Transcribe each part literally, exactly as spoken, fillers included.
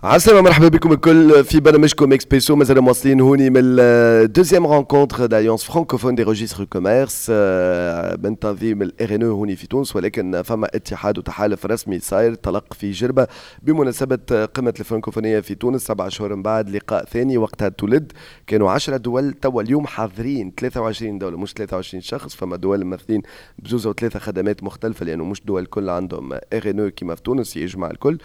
عسلامة مرحبا بكم الكل في برنامجكم اكسبريسو. مازال مواصلين هوني من الدوزيام رونكونتر داليونس فرانكوفون دي روجيستر كوميرس من تنظيم الار ان او هوني في تونس، ولكن فما اتحاد وتحالف رسمي صاير طلق في جربة بمناسبة قمة الفرنكوفونية في تونس سبع شهور من بعد. لقاء ثاني وقتها تولد كانوا عشرة دول، توا اليوم حاضرين ثلاثة وعشرين دولة مش ثلاثة وعشرين شخص. فما دول ممثلين بزوز وثلاثة خدمات مختلفة لأنه مش دول الكل عندهم ار ان او كيما في تونس يجمع الكل،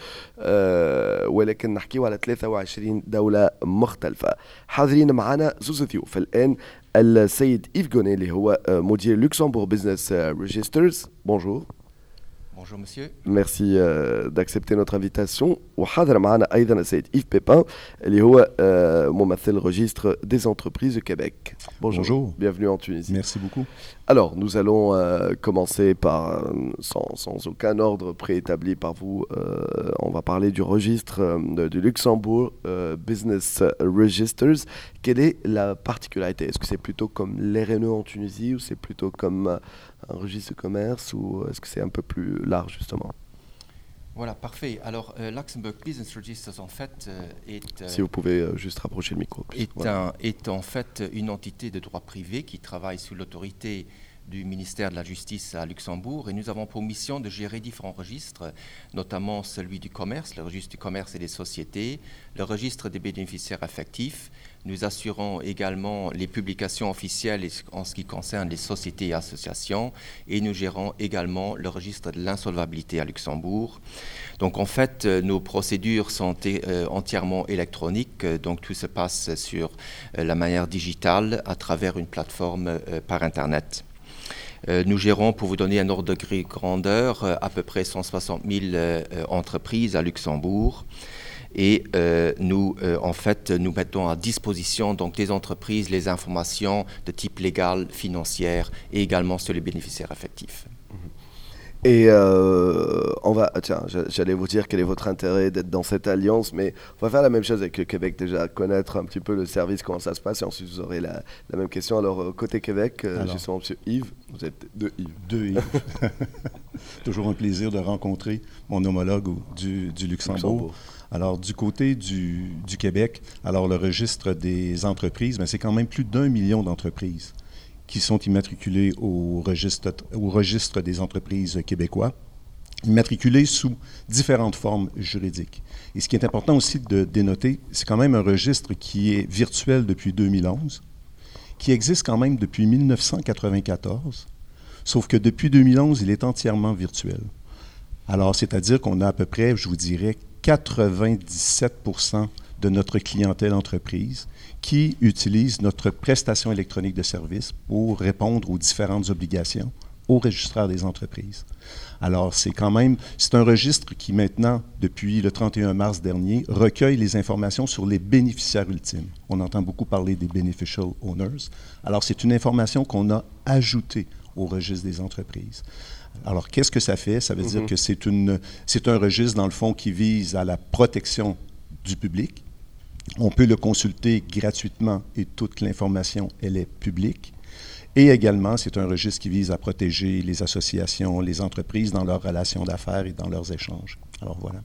أه ولكن نحكيو على ثلاثة وعشرين دولة مختلفة. حاضرين معنا زوز ضيوف الآن، السيد إيف غوني اللي هو مدير لوكسمبورغ بزنس ريجسترز. بونجور. Bonjour monsieur. Merci euh, d'accepter notre invitation. وحاضر معنا أيضا السيد إيف بيبان اللي هو euh, ممثل registre des entreprises de Québec. Bonjour. Bonjour. Bienvenue en Tunisie. Merci beaucoup. Alors, nous allons euh, commencer par, euh, sans, sans aucun ordre préétabli par vous, euh, on va parler du registre euh, du Luxembourg euh, Business Registers. Quelle est la particularité? Est-ce que c'est plutôt comme l'R N E en Tunisie ou c'est plutôt comme euh, un registre de commerce ou est-ce que c'est un peu plus large justement? Voilà, parfait. Alors, euh, Luxembourg Business Registers, en fait, euh, est... Euh, si vous pouvez euh, juste rapprocher le micro. Est, voilà. un, est en fait une entité de droit privé qui travaille sous l'autorité du ministère de la Justice à Luxembourg, et nous avons pour mission de gérer différents registres, notamment celui du commerce, le registre du commerce et des sociétés, le registre des bénéficiaires affectifs. Nous assurons également les publications officielles en ce qui concerne les sociétés et associations, et nous gérons également le registre de l'insolvabilité à Luxembourg. Donc en fait, nos procédures sont euh, entièrement électroniques, donc tout se passe sur euh, la manière digitale à travers une plateforme euh, par Internet. Euh, nous gérons, pour vous donner un ordre de grandeur, euh, à peu près cent soixante mille euh, entreprises à Luxembourg. Et euh, nous, euh, en fait, nous mettons à disposition donc des entreprises les informations de type légal, financière et également sur les bénéficiaires affectifs. Et euh, on va, tiens, j'allais vous dire quel est votre intérêt d'être dans cette alliance, mais on va faire la même chose avec le Québec, déjà connaître un petit peu le service, comment ça se passe, et ensuite vous aurez la, la même question. Alors côté Québec, Alors, justement, Monsieur Yves, vous êtes de Yves. De Yves. Toujours un plaisir de rencontrer mon homologue du, du Luxembourg. Luxembourg. Alors, du côté du, du Québec, alors le registre des entreprises, ben, c'est quand même plus d'un million d'entreprises qui sont immatriculées au registre, au registre des entreprises québécois, immatriculées sous différentes formes juridiques. Et ce qui est important aussi de dénoter, c'est quand même un registre qui est virtuel depuis deux mille onze, qui existe quand même depuis mille neuf cent quatre-vingt-quatorze, sauf que depuis deux mille onze, il est entièrement virtuel. Alors, c'est-à-dire qu'on a à peu près, je vous dirais, quatre-vingt-dix-sept pour cent de notre clientèle entreprise qui utilise notre prestation électronique de service pour répondre aux différentes obligations au registraire des entreprises. Alors, c'est quand même, c'est un registre qui maintenant, depuis le trente et un mars dernier, recueille les informations sur les bénéficiaires ultimes. On entend beaucoup parler des beneficial owners. Alors, c'est une information qu'on a ajoutée au registre des entreprises. Alors, qu'est-ce que ça fait? Ça veut mm-hmm. dire que c'est, une, c'est un registre, dans le fond, qui vise à la protection du public. On peut le consulter gratuitement et toute l'information, elle est publique. Et également, c'est un registre qui vise à protéger les associations, les entreprises dans leurs relations d'affaires et dans leurs échanges. Alors voilà.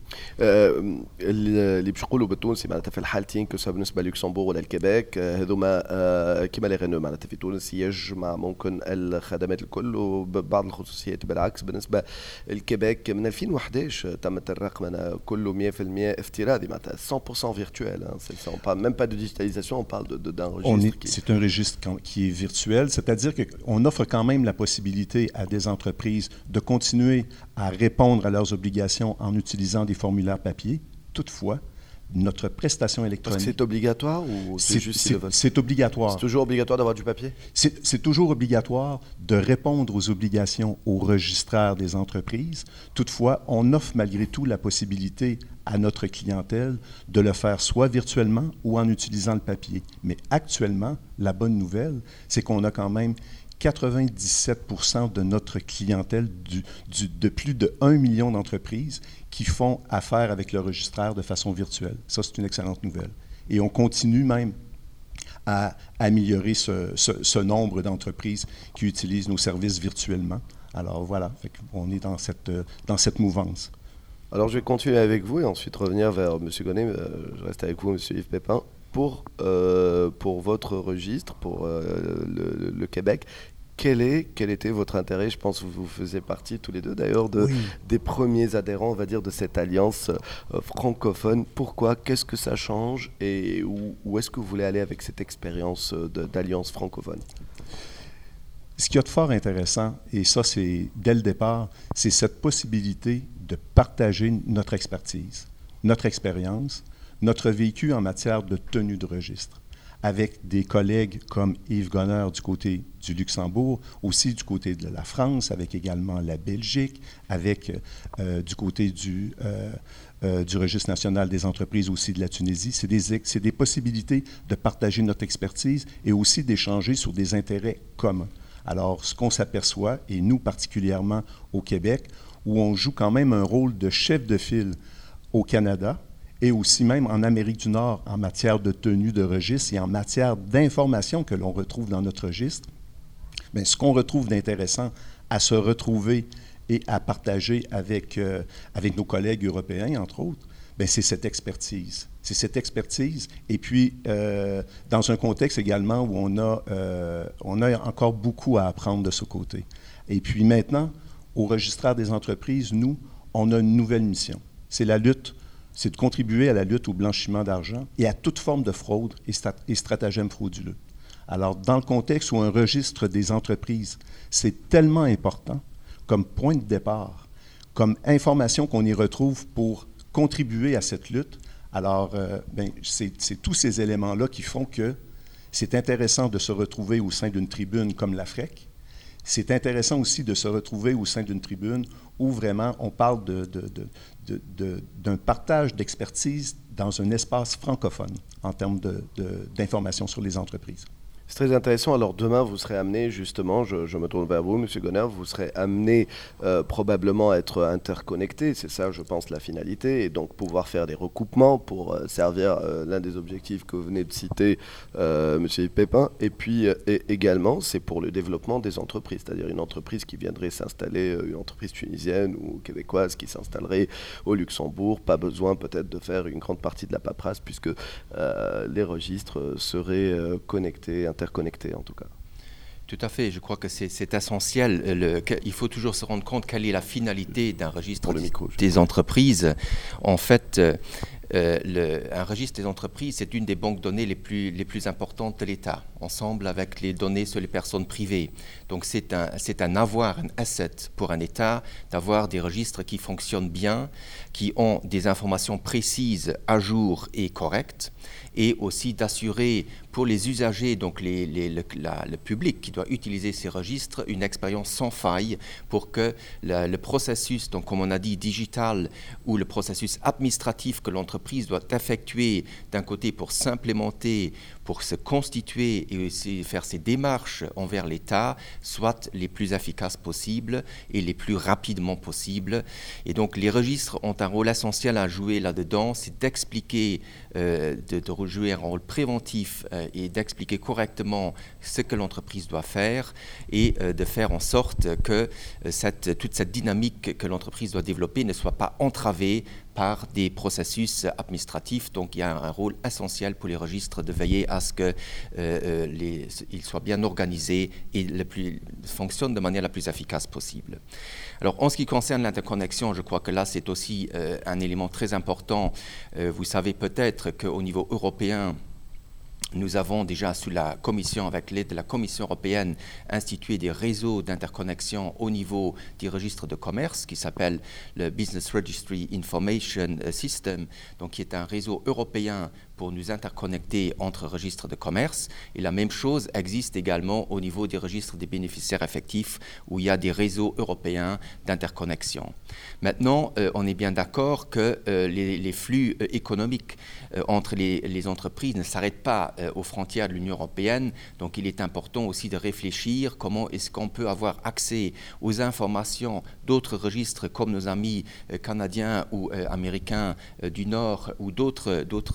اللي باش نقولوا بالتونسي معناتها في الحالتين كسواء بالنسبه للوكسمبورغ ولا الكيبيك هذوما كيما لي غنو معناتها في تونس يجمع ممكن الخدمات الكل وبعض الخصوصيات. بالعكس بالنسبه للكيبيك من ألفين وإحدى عشر تمت الرقمنه كله مية بالمية افتراضي معناتها cent pour cent virtuel. Hein, c'est ça, on parle même pas de digitalisation, on parle de, de, d'un registre. Est, qui... C'est un registre qui est virtuel, c'est-à-dire qu'on offre quand même la possibilité à des entreprises de continuer à répondre à leurs obligations en utilisant des formulaires papier. Toutefois, notre prestation électronique... Parce que c'est obligatoire ou c'est, c'est juste c'est, c'est obligatoire. C'est toujours obligatoire d'avoir du papier? C'est, c'est toujours obligatoire de répondre aux obligations au registraire des entreprises. Toutefois, on offre malgré tout la possibilité à notre clientèle de le faire soit virtuellement ou en utilisant le papier. Mais actuellement, la bonne nouvelle, c'est qu'on a quand même quatre-vingt-dix-sept pour cent de notre clientèle du, du, de plus de un million d'entreprises qui font affaire avec le registraire de façon virtuelle. Ça, c'est une excellente nouvelle. Et on continue même à améliorer ce, ce, ce nombre d'entreprises qui utilisent nos services virtuellement. Alors voilà, fait qu'on est dans cette, dans cette mouvance. Alors je vais continuer avec vous et ensuite revenir vers M. Gonnet. Euh, je reste avec vous, M. Yves Pépin. Pour, euh, pour votre registre, pour euh, le, le Québec, quel, est, quel était votre intérêt? Je pense que vous faisiez partie tous les deux d'ailleurs de, oui. des premiers adhérents, on va dire, de cette alliance euh, francophone. Pourquoi? Qu'est-ce que ça change? Et où, où est-ce que vous voulez aller avec cette expérience de, d'alliance francophone? Ce qu'il y a de fort intéressant, et ça c'est dès le départ, c'est cette possibilité de partager notre expertise, notre expérience, notre vécu en matière de tenue de registre, avec des collègues comme Yves Gonner du côté du Luxembourg, aussi du côté de la France, avec également la Belgique, avec euh, du côté du, euh, euh, du Registre national des entreprises aussi de la Tunisie. C'est des, c'est des possibilités de partager notre expertise et aussi d'échanger sur des intérêts communs. Alors, ce qu'on s'aperçoit, et nous particulièrement au Québec, où on joue quand même un rôle de chef de file au Canada, et aussi même en Amérique du Nord en matière de tenue de registre et en matière d'informations que l'on retrouve dans notre registre, bien, ce qu'on retrouve d'intéressant à se retrouver et à partager avec, euh, avec nos collègues européens, entre autres, bien, c'est cette expertise. C'est cette expertise. Et puis, euh, dans un contexte également où on a, euh, on a encore beaucoup à apprendre de ce côté. Et puis maintenant, au registraire des entreprises, nous, on a une nouvelle mission. C'est la lutte c'est de contribuer à la lutte au blanchiment d'argent et à toute forme de fraude et, stat- et stratagème frauduleux. Alors, dans le contexte où un registre des entreprises, c'est tellement important comme point de départ, comme information qu'on y retrouve pour contribuer à cette lutte, alors euh, bien, c'est, c'est tous ces éléments-là qui font que c'est intéressant de se retrouver au sein d'une tribune comme la F R E C. C'est intéressant aussi de se retrouver au sein d'une tribune où vraiment on parle de, de, de, de, de, d'un partage d'expertise dans un espace francophone en termes de, de, d'informations sur les entreprises. C'est très intéressant. Alors demain, vous serez amené, justement, je, je me tourne vers vous, M. Gonner, vous serez amené euh, probablement à être interconnecté. C'est ça, je pense, la finalité. Et donc pouvoir faire des recoupements pour euh, servir euh, l'un des objectifs que vous venez de citer, euh, M. Yves Pépin. Et puis euh, et également, c'est pour le développement des entreprises. C'est-à-dire une entreprise qui viendrait s'installer, une entreprise tunisienne ou québécoise qui s'installerait au Luxembourg. Pas besoin peut-être de faire une grande partie de la paperasse puisque euh, les registres seraient euh, connectés, interconnectés en tout cas. Tout à fait, je crois que c'est, c'est essentiel. Le, que, il faut toujours se rendre compte quelle est la finalité d'un registre des, micro, des entreprises. En fait, euh, le, un registre des entreprises, c'est une des banques données les plus, les plus importantes de l'État, ensemble avec les données sur les personnes privées. Donc c'est un, c'est un avoir, un asset pour un État, d'avoir des registres qui fonctionnent bien, qui ont des informations précises, à jour et correctes, et aussi d'assurer pour les usagers, donc les, les, le, la, le public qui doit utiliser ces registres, une expérience sans faille pour que la, le processus, donc comme on a dit, digital, ou le processus administratif que l'entreprise doit effectuer d'un côté pour s'implémenter, pour se constituer et aussi faire ses démarches envers l'État, soit les plus efficaces possibles et les plus rapidement possibles. Et donc les registres ont un rôle essentiel à jouer là-dedans, c'est d'expliquer, euh, de, de jouer un rôle préventif euh, et d'expliquer correctement ce que l'entreprise doit faire et euh, de faire en sorte que euh, cette, toute cette dynamique que l'entreprise doit développer ne soit pas entravée par des processus administratifs. Donc il y a un rôle essentiel pour les registres de veiller à ce qu'ils soient bien organisés et le plus, fonctionnent de manière la plus efficace possible. Alors en ce qui concerne l'interconnexion, je crois que là c'est aussi euh, un élément très important. Euh, vous savez peut-être qu'au niveau européen, nous avons déjà, sous la Commission, avec l'aide de la Commission européenne, institué des réseaux d'interconnexion au niveau des registres de commerce qui s'appelle le Business Registry Information System, donc qui est un réseau européen pour nous interconnecter entre registres de commerce. Et la même chose existe également au niveau des registres des bénéficiaires effectifs où il y a des réseaux européens d'interconnexion. Maintenant, euh, on est bien d'accord que euh, les, les flux euh, économiques euh, entre les, les entreprises ne s'arrêtent pas euh, aux frontières de l'Union européenne. Donc il est important aussi de réfléchir comment est-ce qu'on peut avoir accès aux informations d'autres registres comme nos amis euh, canadiens ou euh, américains euh, du Nord ou d'autres, d'autres euh,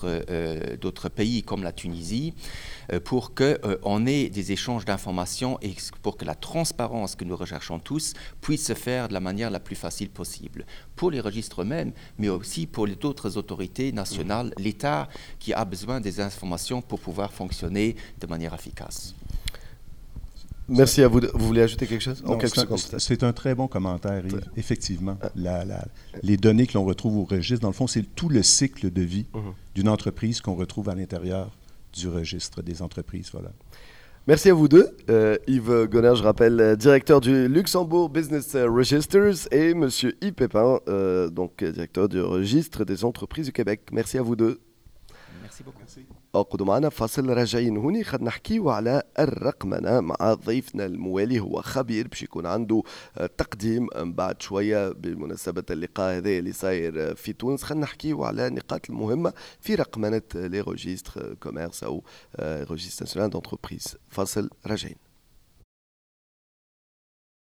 euh, d'autres pays comme la Tunisie, euh, pour qu'on euh, ait des échanges d'informations et pour que la transparence que nous recherchons tous puisse se faire de la manière la plus facile possible. Pour les registres eux-mêmes, mais aussi pour les autres autorités nationales, l'État qui a besoin des informations pour pouvoir fonctionner de manière efficace. Merci à vous. Vous voulez ajouter quelque chose? Non, c'est, un, c'est un très bon commentaire, Yves. Effectivement. La, la, les données que l'on retrouve au registre, dans le fond, c'est tout le cycle de vie uh-huh. d'une entreprise qu'on retrouve à l'intérieur du registre des entreprises. Voilà. Merci à vous deux. Euh, Yves Gonner, je rappelle, directeur du Luxembourg Business Registers, et Monsieur Yves Pépin, euh, donc directeur du registre des entreprises du Québec. Merci à vous deux. Merci beaucoup. Merci. أقعدوا معنا فاصل راجعين هوني خد نحكيو على الرقمنة مع ضيفنا الموالي هو خبير باش يكون عنده تقديم بعد شوية بمناسبة اللقاء هذا اللي صاير في تونس. خد نحكيو على النقاط المهمة في رقمنة لي روجيستر كوميرس أو روجيستر ناسيونال دونتربريز. فاصل راجعين.